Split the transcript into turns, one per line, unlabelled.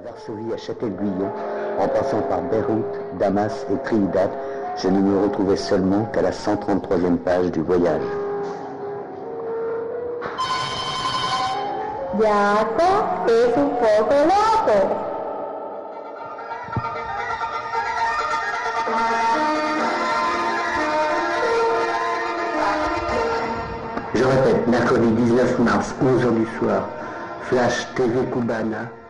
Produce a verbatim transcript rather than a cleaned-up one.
Varsovie à Châtel-Guyon, en passant par Beyrouth, Damas et Trinidad, je ne me retrouvais seulement qu'à la cent trente-troisième page du voyage.
Jaco es un poco loco.
Je répète, mercredi dix-neuf mars, onze heures du soir, Flash T V Cubana,